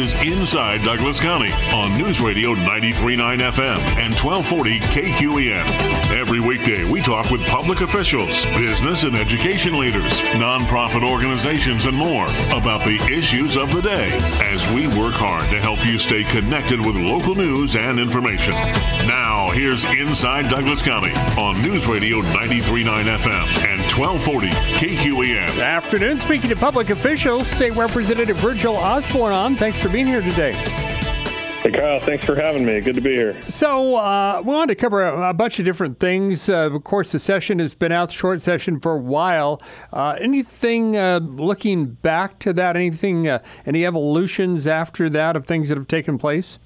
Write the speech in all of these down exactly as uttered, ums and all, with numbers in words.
is Inside Douglas County on News Radio ninety-three point nine F M and twelve forty K Q E N. Every weekday, we talk with public officials, business and education leaders, nonprofit organizations, and more about the issues of the day as we work hard to help you stay connected with local news and information. Now, here's Inside Douglas County on News Radio ninety-three point nine F M and twelve forty K Q E N. Good afternoon. Speaking to public officials, State Representative Virgil Osborne on. Thanks for being here today. Hey, Kyle. Thanks for having me. Good to be here. So uh, we wanted to cover a, a bunch of different things. Uh, of course, the session has been out, short session for a while. Uh, anything uh, looking back to that? Anything? Uh, any evolutions after that of things that have taken place?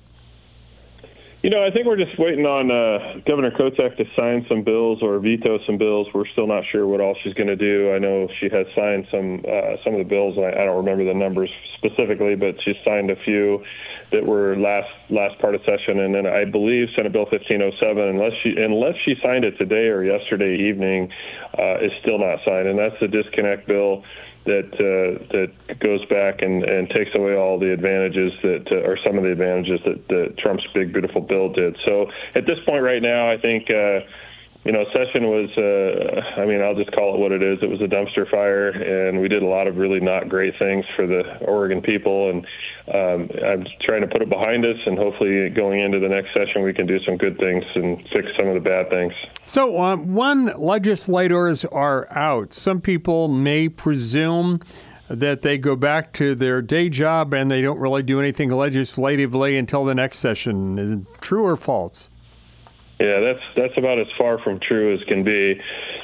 You know, I think we're just waiting on uh, Governor Kotek to sign some bills or veto some bills. We're still not sure what all she's going to do. I know she has signed some uh, some of the bills. I, I don't remember the numbers specifically, but she signed a few that were last last part of session. And then I believe Senate Bill fifteen oh seven, unless she unless she signed it today or yesterday evening, uh, is still not signed. And that's the disconnect bill that uh, that goes back and, and takes away all the advantages that, uh, or some of the advantages that, that Trump's big, beautiful bill did. So at this point right now, I think, uh, you know, session was, uh, I mean, I'll just call it what it is. It was a dumpster fire, and we did a lot of really not great things for the Oregon people. And um, I'm trying to put it behind us, and hopefully going into the next session, we can do some good things and fix some of the bad things. So uh, when legislators are out, some people may presume that they go back to their day job and they don't really do anything legislatively until the next session. Is it true or false? Yeah, that's that's about as far from true as can be.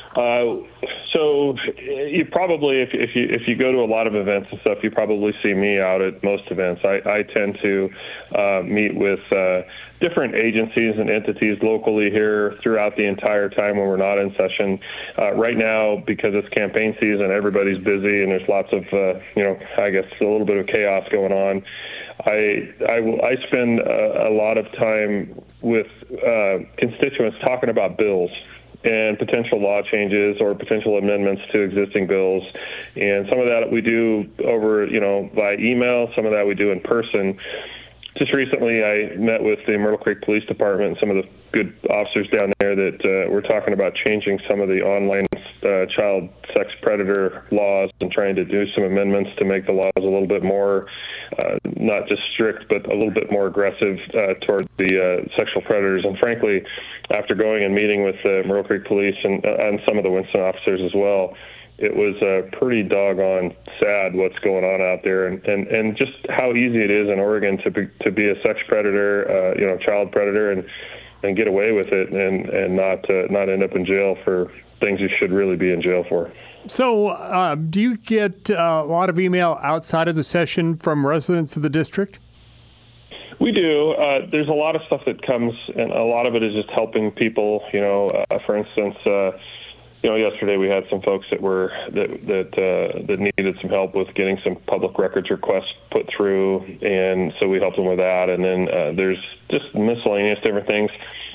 Uh, so you probably, if, if you if you go to a lot of events and stuff, you probably see me out at most events. I, I tend to uh, meet with uh, different agencies and entities locally here throughout the entire time when we're not in session. Uh, right now, because it's campaign season, everybody's busy and there's lots of, uh, you know, I guess a little bit of chaos going on. I, I, I spend a, a lot of time with uh, constituents talking about bills and potential law changes or potential amendments to existing bills. And some of that we do over, you know, by email, some of that we do in person. Just recently, I met with the Myrtle Creek Police Department and some of the good officers down there that uh, were talking about changing some of the online uh, child sex predator laws and trying to do some amendments to make the laws a little bit more, uh, not just strict, but a little bit more aggressive uh, toward the uh, sexual predators. And frankly, after going and meeting with the Myrtle Creek Police and, uh, and some of the Winston officers as well, it was uh, pretty doggone sad what's going on out there, and, and, and just how easy it is in Oregon to be, to be a sex predator, uh, you know, child predator, and and get away with it, and and not uh, not end up in jail for things you should really be in jail for. So, uh, do you get uh, a lot of email outside of the session from residents of the district? We do. Uh, there's a lot of stuff that comes, and a lot of it is just helping people. You know, uh, for instance. Uh, You know, yesterday we had some folks that were that that uh, that needed some help with getting some public records requests put through, and so we helped them with that. And then uh, there's just miscellaneous different things.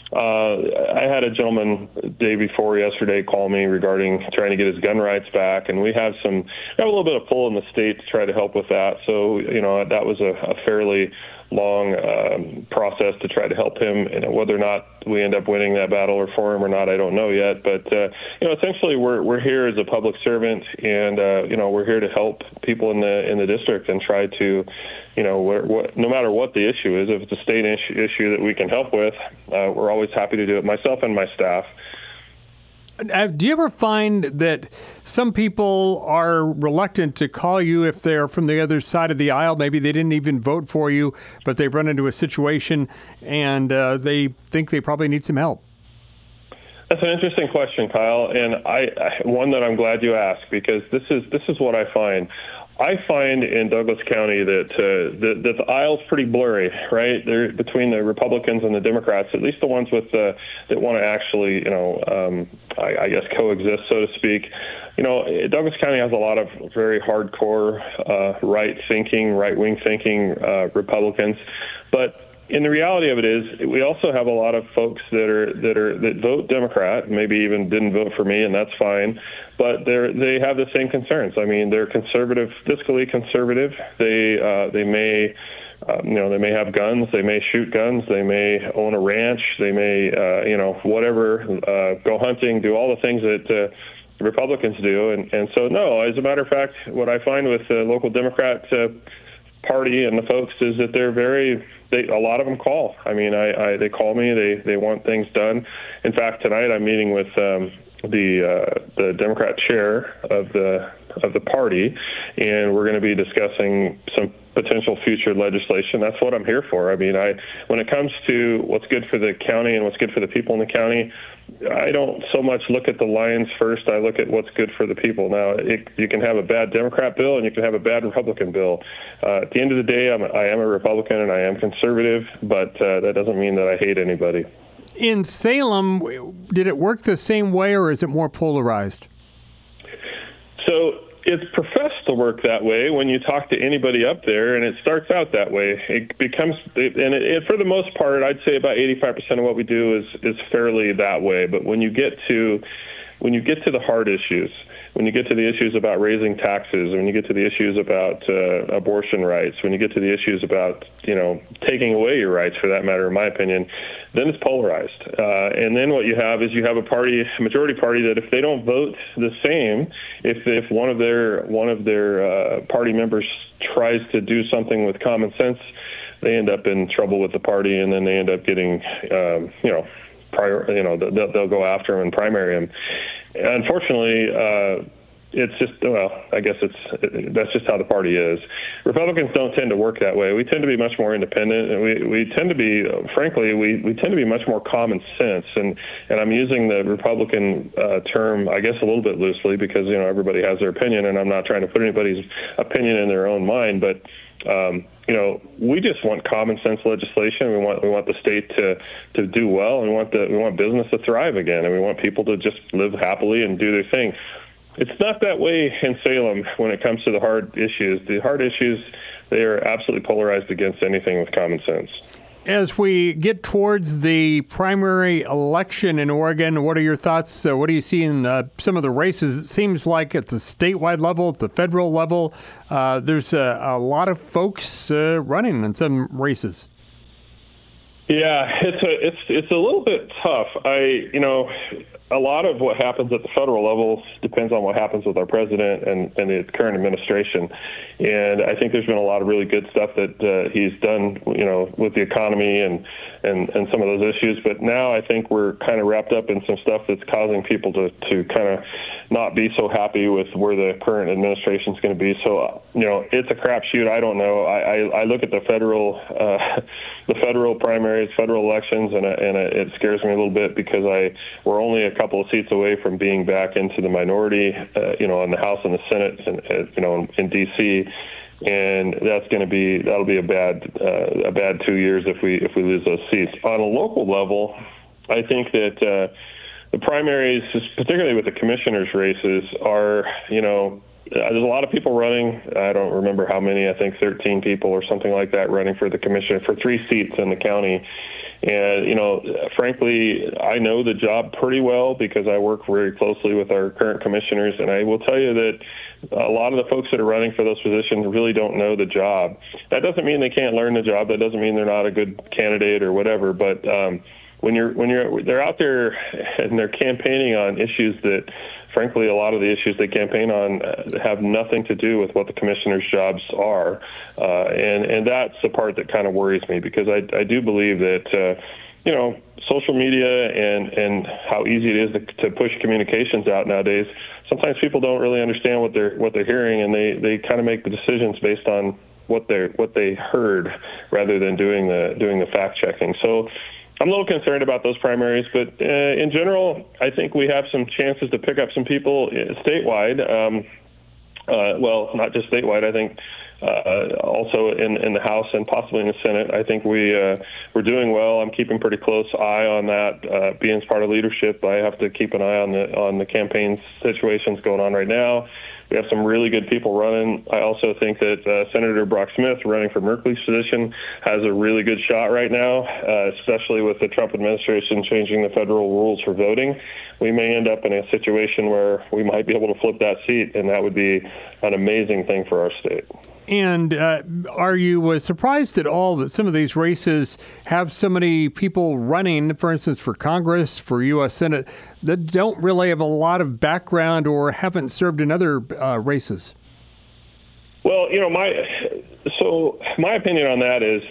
Uh, I had a gentleman the day before yesterday call me regarding trying to get his gun rights back, and we have some we have a little bit of pull in the state to try to help with that. So you know that was a, a fairly long um, process to try to help him. And whether or not we end up winning that battle or for him or not, I don't know yet. But uh, you know, essentially, we're we're here as a public servant, and uh, you know, we're here to help people in the in the district and try to, you know, where, what, no matter what the issue is, if it's a state issue, issue that we can help with, uh, we're always happy to do it. Myself and my staff. Do you ever find that some people are reluctant to call you if they're from the other side of the aisle? Maybe they didn't even vote for you, but they've run into a situation and uh, they think they probably need some help. That's an interesting question, Kyle, and I, I one that I'm glad you asked, because this is this is what I find. I find in Douglas County that, uh, that that the aisle's pretty blurry, right? They're between the Republicans and the Democrats, at least the ones with uh, that want to actually, you know, um, I, I guess coexist, so to speak. You know, Douglas County has a lot of very hardcore uh, right-thinking, right-wing thinking uh, Republicans, but and the reality of it is, we also have a lot of folks that are that are that vote Democrat, maybe even didn't vote for me, and that's fine. But they they have the same concerns. I mean, they're conservative, fiscally conservative. They uh, they may Um, you know, they may have guns, they may shoot guns, they may own a ranch, they may, uh, you know, whatever, uh, go hunting, do all the things that uh, Republicans do. And, and so, no, as a matter of fact, what I find with the local Democrat uh, Party and the folks is that they're very, they, a lot of them call. I mean, I, I they call me, they, they want things done. In fact, tonight I'm meeting with um, the uh, the Democrat chair of the of the party, and we're going to be discussing some potential future legislation. That's what I'm here for. I mean, I when it comes to what's good for the county and what's good for the people in the county, I don't so much look at the lines first. I look at what's good for the people. Now, it, you can have a bad Democrat bill and you can have a bad Republican bill. Uh, at the end of the day, I'm, I am a Republican and I am conservative, but uh, that doesn't mean that I hate anybody. In Salem, did it work the same way, or is it more polarized? So it's professed to work that way when you talk to anybody up there, and it starts out that way. It becomes, and it, it, for the most part, I'd say about eighty-five percent of what we do is is fairly that way. But when you get to when you get to the hard issues, when you get to the issues about raising taxes, when you get to the issues about uh, abortion rights, when you get to the issues about, you know, taking away your rights, for that matter, in my opinion, then it's polarized. Uh, and then what you have is you have a party, a majority party, that if they don't vote the same, if if one of their one of their uh, party members tries to do something with common sense, they end up in trouble with the party, and then they end up getting, um, you know, prior, you know, they'll, they'll go after him and primary him. Unfortunately, uh, it's just, well, I guess it's it, that's just how the party is. Republicans don't tend to work that way. We tend to be much more independent, and we, we tend to be, frankly, we, we tend to be much more common sense. And, and I'm using the Republican uh, term, I guess, a little bit loosely because, you know, everybody has their opinion, and I'm not trying to put anybody's opinion in their own mind, but Um, you know, we just want common sense legislation. We want we want the state to, to do well, and we want the we want business to thrive again, and we want people to just live happily and do their thing. It's not that way in Salem when it comes to the hard issues. The hard issues, they are absolutely polarized against anything with common sense. As we get towards the primary election in Oregon, what are your thoughts? Uh, what do you see in uh, some of the races? It seems like at the statewide level, at the federal level, uh, there's a, a lot of folks uh, running in some races. Yeah, it's a it's it's a little bit tough. I you know. A lot of what happens at the federal level depends on what happens with our president and, and the current administration. And I think there's been a lot of really good stuff that uh, he's done, you know, with the economy and, and, and some of those issues. But now I think we're kind of wrapped up in some stuff that's causing people to, to kind of not be so happy with where the current administration is going to be. So, you know, it's a crapshoot. I don't know. I, I, I look at the federal uh, the federal primaries, federal elections, and, and it scares me a little bit because I we're only a couple of seats away from being back into the minority, uh, you know, in the House and the Senate, and uh, you know, in, in D C, and that's going to be that'll be a bad uh, a bad two years if we if we lose those seats. On a local level, I think that uh, the primaries, particularly with the commissioners' races, are you know. There's a lot of people running. I don't remember how many. I think thirteen people or something like that running for the commission for three seats in the county. And, you know, frankly, I know the job pretty well because I work very closely with our current commissioners. And I will tell you that a lot of the folks that are running for those positions really don't know the job. That doesn't mean they can't learn the job. That doesn't mean they're not a good candidate or whatever. But um, when you're when you're they're out there and they're campaigning on issues that, frankly, a lot of the issues they campaign on have nothing to do with what the commissioners' jobs are. Uh, and, and that's the part that kind of worries me because I, I do believe that, uh, you know, social media and, and how easy it is to, to push communications out nowadays, sometimes people don't really understand what they're what they're hearing, and they, they kind of make the decisions based on what they what they heard rather than doing the doing the fact checking. So I'm a little concerned about those primaries, but uh, in general, I think we have some chances to pick up some people statewide. Um, uh, well, not just statewide. I think uh, also in, in the House and possibly in the Senate. I think we uh, we're doing well. I'm keeping pretty close eye on that. Uh, being part of leadership, I have to keep an eye on the on the campaign situations going on right now. We have some really good people running. I also think that uh, Senator Brock Smith, running for Merkley's position, has a really good shot right now, uh, especially with the Trump administration changing the federal rules for voting. We may end up in a situation where we might be able to flip that seat, and that would be an amazing thing for our state. And uh, are you uh, surprised at all that some of these races have so many people running, for instance, for Congress, for U S Senate, that don't really have a lot of background or haven't served in other uh, races? Well, you know, my so my opinion on that is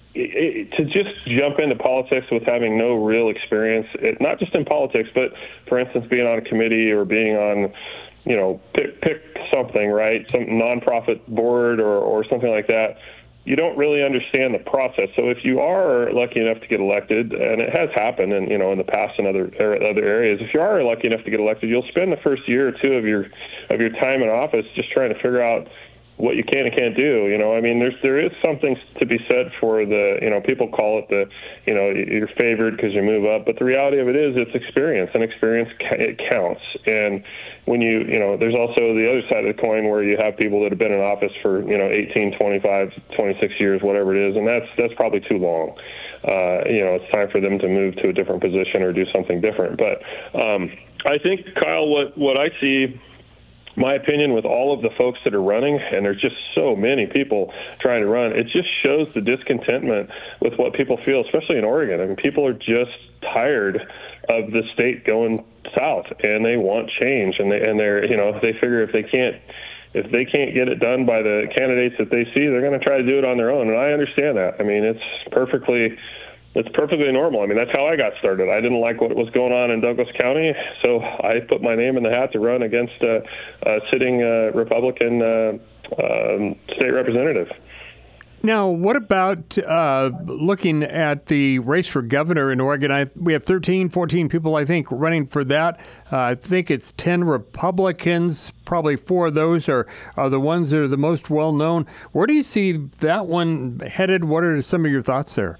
it, to just jump into politics with having no real experience, it, not just in politics, but, for instance, being on a committee or being on, you know, pick, pick something, right, some nonprofit board or, or something like that, you don't really understand the process. So if you are lucky enough to get elected, and it has happened, and you know, in the past in other other areas, if you are lucky enough to get elected, you'll spend the first year or two of your of your time in office just trying to figure out what you can and can't do. You know, I mean, there's there is something to be said for the, you know, people call it the, you know, you're favored because you move up, but the reality of it is it's experience, and experience it counts. And when you, you know, there's also the other side of the coin where you have people that have been in office for, you know, eighteen, twenty-five, twenty-six years, whatever it is, and that's that's probably too long. Uh, you know, it's time for them to move to a different position or do something different. But um, I think, Kyle, what what I see, my opinion, with all of the folks that are running, and there's just so many people trying to run, it just shows the discontentment with what people feel, especially in Oregon. I mean, people are just tired of the state going south, and they want change, and they and they're you know they figure if they can't if they can't get it done by the candidates that they see, they're going to try to do it on their own, and I understand that. I mean, it's perfectly. It's perfectly normal. I mean, that's how I got started. I didn't like what was going on in Douglas County, so I put my name in the hat to run against a, a sitting uh, Republican uh, um, state representative. Now, what about uh, looking at the race for governor in Oregon? I, we have thirteen, fourteen people, I think, running for that. Uh, I think it's ten Republicans. Probably four of those are, are the ones that are the most well-known. Where do you see that one headed? What are some of your thoughts there?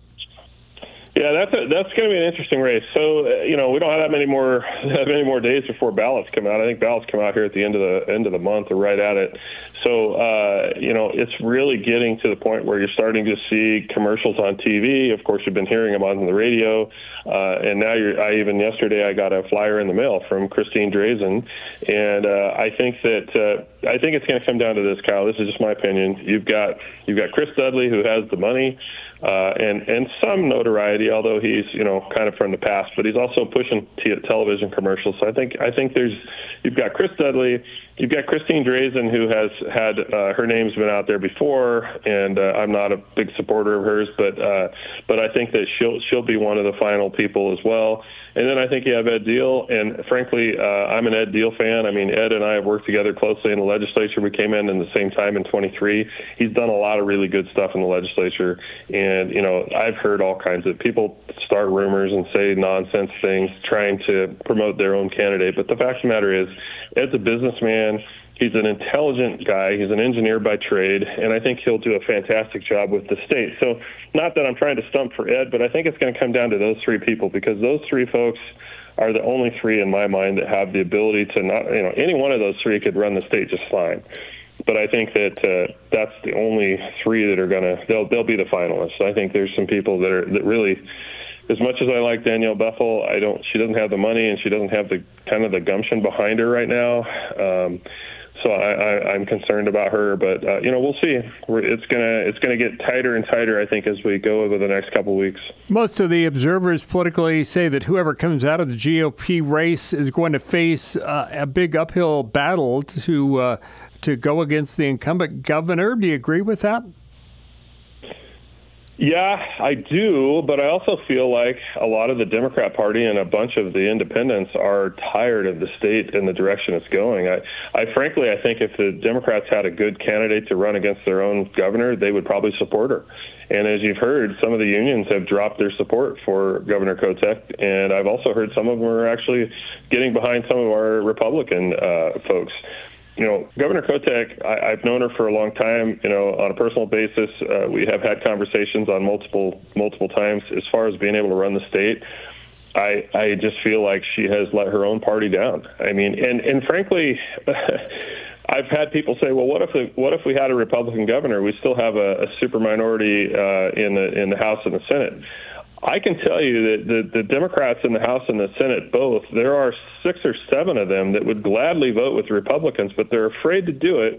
Yeah, that's a, that's going to be an interesting race. So, uh, you know, we don't have that many more that many more days before ballots come out. I think ballots come out here at the end of the end of the month or right at it. So, uh, you know, it's really getting to the point where you're starting to see commercials on T V. Of course, you've been hearing them on the radio, uh, and now you're. I even yesterday I got a flyer in the mail from Christine Drazen, and uh, I think that uh, I think it's going to come down to this, Kyle. This is just my opinion. You've got you've got Chris Dudley, who has the money. Uh, and, and some notoriety, although he's, you know, kind of from the past, but he's also pushing t- television commercials. So I think I think there's you've got Chris Dudley, you've got Christine Drazen, who has had uh, her name's been out there before, and uh, I'm not a big supporter of hers, but uh, but I think that she'll she'll be one of the final people as well. And then I think you have Ed Deal, and frankly, uh, I'm an Ed Deal fan. I mean, Ed and I have worked together closely in the legislature. We came in in the same time in twenty-three. He's done a lot of really good stuff in the legislature, and you know, I've heard all kinds of people start rumors and say nonsense things trying to promote their own candidate. But the fact of the matter is, Ed's a businessman. He's an intelligent guy. He's an engineer by trade, and I think he'll do a fantastic job with the state. So not that I'm trying to stump for Ed, but I think it's going to come down to those three people, because those three folks are the only three in my mind that have the ability to not, you know, any one of those three could run the state just fine. But I think that uh, that's the only three that are going to, they'll, they'll be the finalists. I think there's some people that are, that really, as much as I like Danielle Bethel, I don't, she doesn't have the money, and she doesn't have the kind of the gumption behind her right now. Um, So I, I, I'm concerned about her, but uh, you know, we'll see. We're, it's gonna it's gonna get tighter and tighter, I think, as we go over the next couple of weeks. Most of the observers politically say that whoever comes out of the G O P race is going to face uh, a big uphill battle to uh, to go against the incumbent governor. Do you agree with that? Yeah, I do, but I also feel like a lot of the Democrat Party and a bunch of the independents are tired of the state and the direction it's going. I, I frankly, I think if the Democrats had a good candidate to run against their own governor, they would probably support her. And as you've heard, some of the unions have dropped their support for Governor Kotek, and I've also heard some of them are actually getting behind some of our Republican uh, folks. You know, Governor Kotek, I, I've known her for a long time, you know, on a personal basis. Uh, we have had conversations on multiple, multiple times. As far as being able to run the state, I, I just feel like she has let her own party down. I mean, and, and frankly, I've had people say, well, what if the, what if we had a Republican governor? We still have a, a super minority uh, in the in the House and the Senate. I can tell you that the, the Democrats in the House and the Senate both, there are six or seven of them that would gladly vote with Republicans, but they're afraid to do it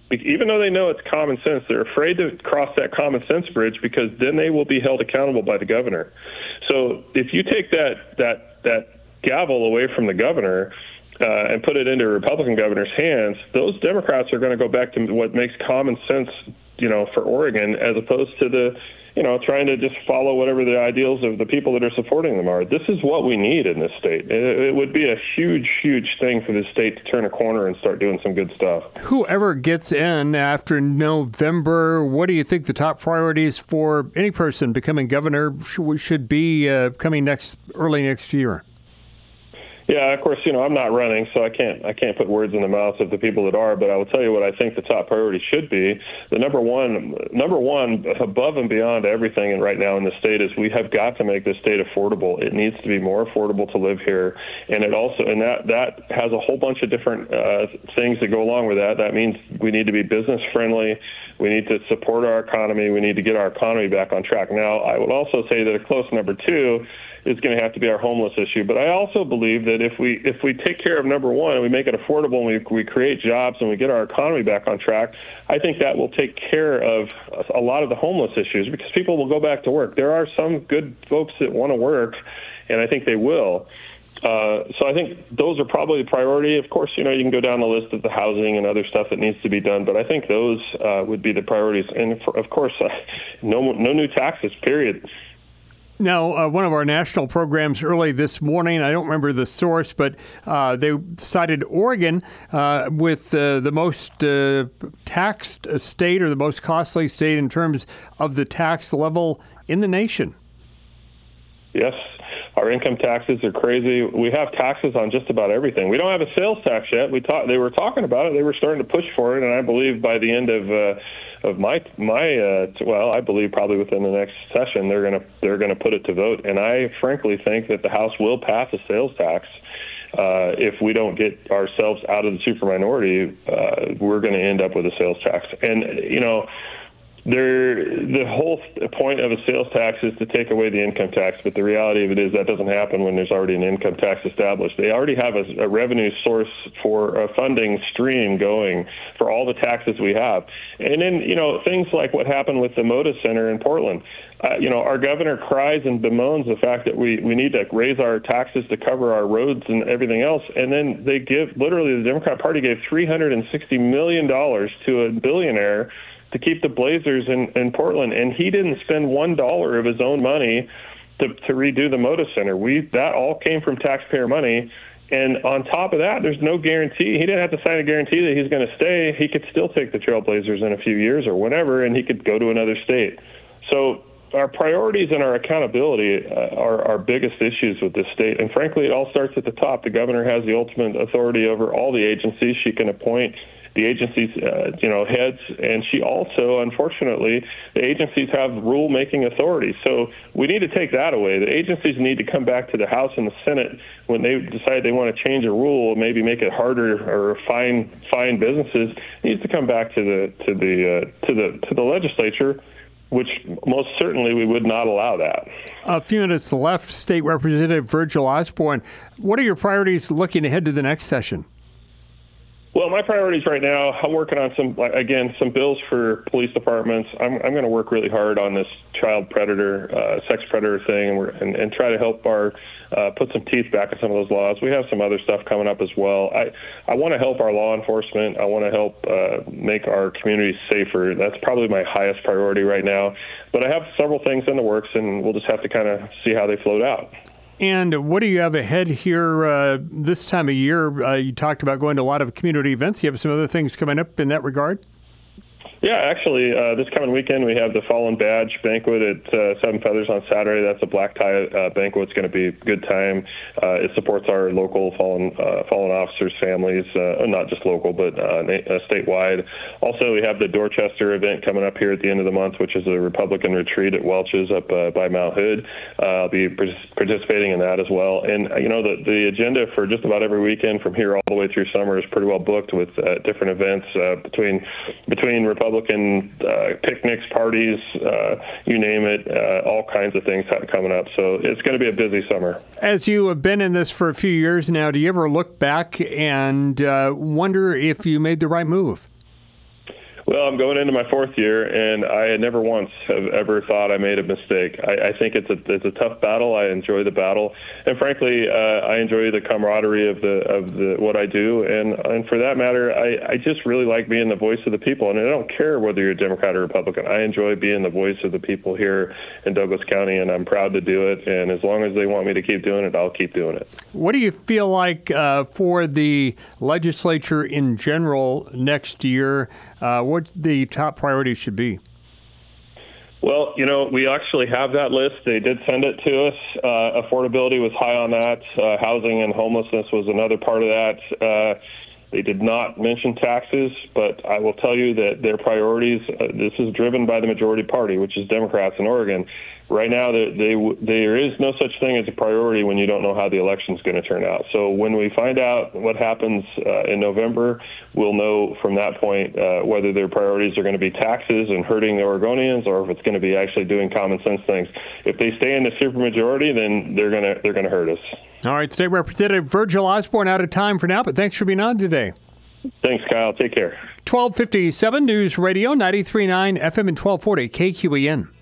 even though they know it's common sense, they're afraid to cross that common sense bridge because then they will be held accountable by the governor. So if you take that that that gavel away from the governor uh, and put it into a Republican governor's hands, those Democrats are going to go back to what makes common sense, you know, for Oregon, as opposed to the, you know, trying to just follow whatever the ideals of the people that are supporting them are. This is what we need in this state. It, it would be a huge, huge thing for this state to turn a corner and start doing some good stuff. Whoever gets in after November, what do you think the top priorities for any person becoming governor should be uh, coming next early next year? Yeah, of course, you know, I'm not running, so I can't I can't put words in the mouths of the people that are, but I will tell you what I think the top priority should be. The number one, number one, above and beyond everything right now in the state is we have got to make this state affordable. It needs to be more affordable to live here, and it also, and that, that has a whole bunch of different uh, things that go along with that. That means we need to be business friendly. We need to support our economy. We need to get our economy back on track. Now, I would also say that a close number two is going to have to be our homeless issue. But I also believe that if we if we take care of number one and we make it affordable and we, we create jobs and we get our economy back on track, I think that will take care of a lot of the homeless issues because people will go back to work. There are some good folks that want to work, and I think they will. Uh, so I think those are probably the priority. Of course, you know, you can go down the list of the housing and other stuff that needs to be done, but I think those uh, would be the priorities. And for, of course, uh, no no new taxes, period. Now, uh, one of our national programs early this morning, I don't remember the source, but uh, they cited Oregon uh, with uh, the most uh, taxed state or the most costly state in terms of the tax level in the nation. Yes. Our income taxes are crazy. We have taxes on just about everything. We don't have a sales tax yet. We talk, They were talking about it. They were starting to push for it, and I believe by the end of uh, of my my uh, well, I believe probably within the next session they're gonna they're gonna put it to vote. And I frankly think that the House will pass a sales tax. Uh, if we don't get ourselves out of the super minority, uh, we're going to end up with a sales tax. And you know. There, the whole point of a sales tax is to take away the income tax, but the reality of it is that doesn't happen when there's already an income tax established. They already have a, a revenue source for a funding stream going for all the taxes we have. And then, you know, things like what happened with the Moda Center in Portland. Uh, you know, our governor cries and bemoans the fact that we, we need to raise our taxes to cover our roads and everything else. And then they give, literally, the Democrat Party gave three hundred sixty million dollars to a billionaire to keep the Blazers in, in Portland, and he didn't spend one dollar of his own money to, to redo the Moda Center. We that all came from taxpayer money, and on top of that, there's no guarantee. He didn't have to sign a guarantee that he's going to stay. He could still take the Trailblazers in a few years or whenever, and he could go to another state. So our priorities and our accountability uh, are our biggest issues with this state, and frankly, it all starts at the top. The governor has the ultimate authority over all the agencies. She can appoint the agencies, uh, you know, heads, and she also, unfortunately, the agencies have rule-making authority. So we need to take that away. The agencies need to come back to the House and the Senate when they decide they want to change a rule, maybe make it harder or fine fine businesses. It needs to come back to the to the uh, to the to the legislature, which most certainly we would not allow that. A few minutes left. State Representative Virgil Osborne, what are your priorities looking ahead to the next session? Well, my priorities right now, I'm working on some, again, some bills for police departments. I'm, I'm going to work really hard on this child predator, uh, sex predator thing, and, we're, and, and try to help our uh, put some teeth back in some of those laws. We have some other stuff coming up as well. I, I want to help our law enforcement. I want to help uh, make our communities safer. That's probably my highest priority right now. But I have several things in the works, and we'll just have to kind of see how they float out. And what do you have ahead here uh, this time of year? Uh, you talked about going to a lot of community events. You have some other things coming up in that regard? Yeah, actually, uh, this coming weekend we have the Fallen Badge banquet at uh, Seven Feathers on Saturday. That's a black tie uh, banquet. It's going to be a good time. Uh, it supports our local fallen uh, fallen officers' families, uh, not just local, but uh, uh, statewide. Also, we have the Dorchester event coming up here at the end of the month, which is a Republican retreat at Welch's up uh, by Mount Hood. Uh, I'll be participating in that as well. And, uh, you know, the, the agenda for just about every weekend from here all the way through summer is pretty well booked with uh, different events uh, between between Republican Republican uh, picnics, parties, uh, you name it, uh, all kinds of things coming up. So it's going to be a busy summer. As you have been in this for a few years now, do you ever look back and uh, wonder if you made the right move? Well, I'm going into my fourth year, and I never once have ever thought I made a mistake. I, I think it's a it's a tough battle. I enjoy the battle, and frankly, uh, I enjoy the camaraderie of the of the what I do. And and for that matter, I, I just really like being the voice of the people. And I don't care whether you're a Democrat or Republican. I enjoy being the voice of the people here in Douglas County, and I'm proud to do it. And as long as they want me to keep doing it, I'll keep doing it. What do you feel like uh, for the legislature in general next year? Uh, what the top priorities should be? Well, you know, we actually have that list. They did send it to us. Uh, affordability was high on that. Uh, housing and homelessness was another part of that. Uh, they did not mention taxes, but I will tell you that their priorities, uh, this is driven by the majority party, which is Democrats in Oregon. Right now, they, they, there is no such thing as a priority when you don't know how the election is going to turn out. So when we find out what happens uh, in November, we'll know from that point uh, whether their priorities are going to be taxes and hurting the Oregonians, or if it's going to be actually doing common sense things. If they stay in the supermajority, then they're going to they're going to hurt us. All right, State Representative Virgil Osborne, out of time for now, but thanks for being on today. Thanks, Kyle. Take care. twelve fifty-seven News Radio, ninety-three point nine F M and twelve forty K Q E N.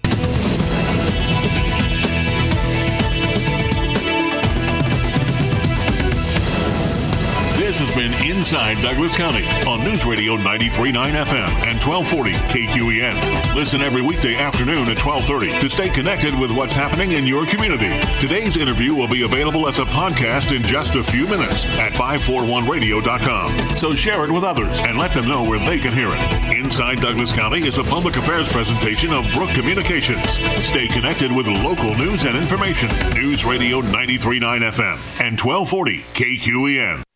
This has been Inside Douglas County on News Radio ninety-three point nine F M and twelve forty K Q E N. Listen every weekday afternoon at twelve thirty to stay connected with what's happening in your community. Today's interview will be available as a podcast in just a few minutes at five forty-one radio dot com. So share it with others and let them know where they can hear it. Inside Douglas County is a public affairs presentation of Brook Communications. Stay connected with local news and information. News Radio ninety-three point nine F M and twelve forty K Q E N.